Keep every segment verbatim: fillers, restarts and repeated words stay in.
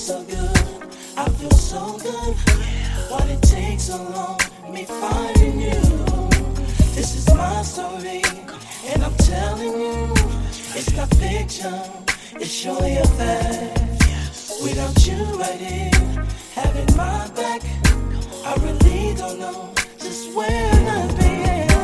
so good. I feel so good. Why'd it take so long? Me finding you. This is my story, and I'm telling you, it's not fiction. It's surely a fact. Without you right here, having my back, I really don't know just where I'd be.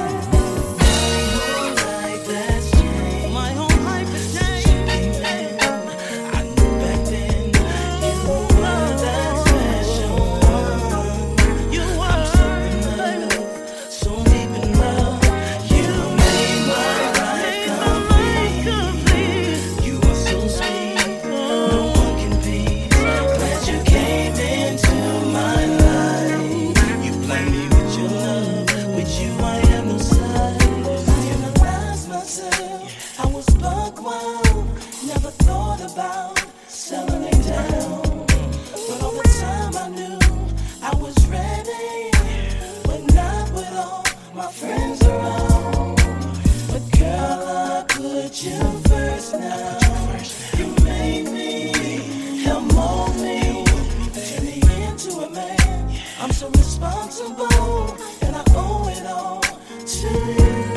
Never thought about settling down, but all the time I knew I was ready, but not with all my friends around. But girl, I put you first now. You made me, help mold me, turn me into a man. I'm so responsible, and I owe it all to you.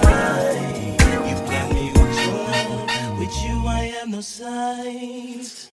No signs.